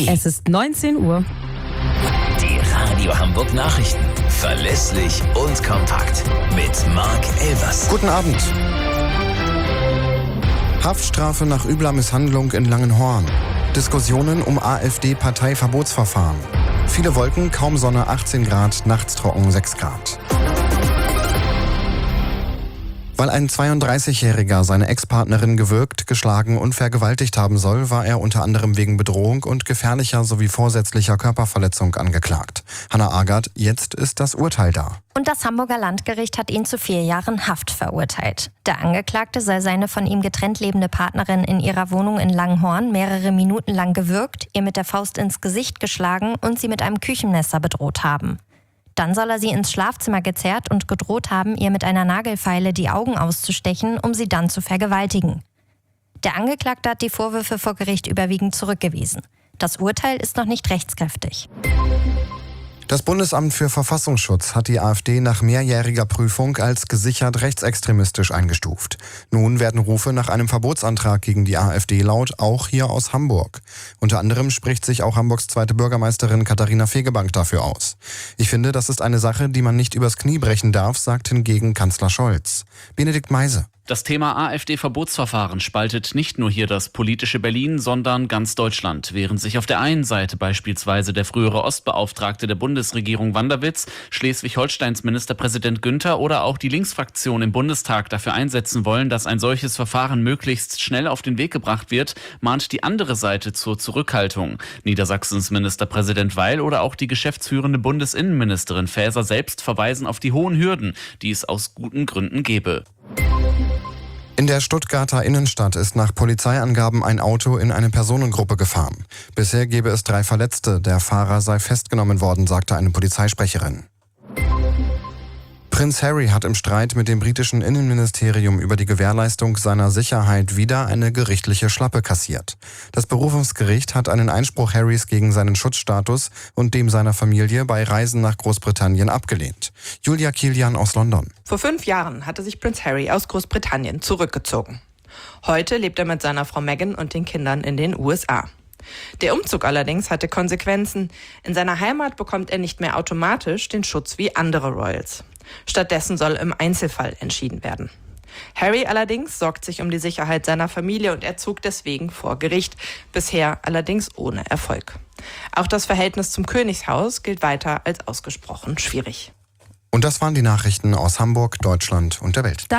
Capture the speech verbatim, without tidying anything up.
Es ist neunzehn Uhr. Die Radio Hamburg Nachrichten. Verlässlich und kompakt. Mit Marc Elvers. Guten Abend. Haftstrafe nach übler Misshandlung in Langenhorn. Diskussionen um AfD-Parteiverbotsverfahren. Viele Wolken, kaum Sonne, achtzehn Grad, nachts trocken, sechs Grad. Weil ein zweiunddreißigjähriger seine Ex-Partnerin gewürgt, geschlagen und vergewaltigt haben soll, war er unter anderem wegen Bedrohung und gefährlicher sowie vorsätzlicher Körperverletzung angeklagt. Hannah Agard, jetzt ist das Urteil da. Und das Hamburger Landgericht hat ihn zu vier Jahren Haft verurteilt. Der Angeklagte sei seine von ihm getrennt lebende Partnerin in ihrer Wohnung in Langenhorn mehrere Minuten lang gewürgt, ihr mit der Faust ins Gesicht geschlagen und sie mit einem Küchenmesser bedroht haben. Dann soll er sie ins Schlafzimmer gezerrt und gedroht haben, ihr mit einer Nagelfeile die Augen auszustechen, um sie dann zu vergewaltigen. Der Angeklagte hat die Vorwürfe vor Gericht überwiegend zurückgewiesen. Das Urteil ist noch nicht rechtskräftig. Das Bundesamt für Verfassungsschutz hat die AfD nach mehrjähriger Prüfung als gesichert rechtsextremistisch eingestuft. Nun werden Rufe nach einem Verbotsantrag gegen die AfD laut, auch hier aus Hamburg. Unter anderem spricht sich auch Hamburgs zweite Bürgermeisterin Katharina Fegebank dafür aus. Ich finde, das ist eine Sache, die man nicht übers Knie brechen darf, sagt hingegen Kanzler Scholz. Benedikt Meise. Das Thema AfD-Verbotsverfahren spaltet nicht nur hier das politische Berlin, sondern ganz Deutschland. Während sich auf der einen Seite beispielsweise der frühere Ostbeauftragte der Bundesregierung Wanderwitz, Schleswig-Holsteins Ministerpräsident Günther oder auch die Linksfraktion im Bundestag dafür einsetzen wollen, dass ein solches Verfahren möglichst schnell auf den Weg gebracht wird, mahnt die andere Seite zur Zurückhaltung. Niedersachsens Ministerpräsident Weil oder auch die geschäftsführende Bundesinnenministerin Faeser selbst verweisen auf die hohen Hürden, die es aus guten Gründen gebe. In der Stuttgarter Innenstadt ist nach Polizeiangaben ein Auto in eine Personengruppe gefahren. Bisher gebe es drei Verletzte. Der Fahrer sei festgenommen worden, sagte eine Polizeisprecherin. Prinz Harry hat im Streit mit dem britischen Innenministerium über die Gewährleistung seiner Sicherheit wieder eine gerichtliche Schlappe kassiert. Das Berufungsgericht hat einen Einspruch Harrys gegen seinen Schutzstatus und dem seiner Familie bei Reisen nach Großbritannien abgelehnt. Julia Kilian aus London. Vor fünf Jahren hatte sich Prinz Harry aus Großbritannien zurückgezogen. Heute lebt er mit seiner Frau Meghan und den Kindern in den U S A. Der Umzug allerdings hatte Konsequenzen. In seiner Heimat bekommt er nicht mehr automatisch den Schutz wie andere Royals. Stattdessen soll im Einzelfall entschieden werden. Harry allerdings sorgt sich um die Sicherheit seiner Familie und er zog deswegen vor Gericht, bisher allerdings ohne Erfolg. Auch das Verhältnis zum Königshaus gilt weiter als ausgesprochen schwierig. Und das waren die Nachrichten aus Hamburg, Deutschland und der Welt.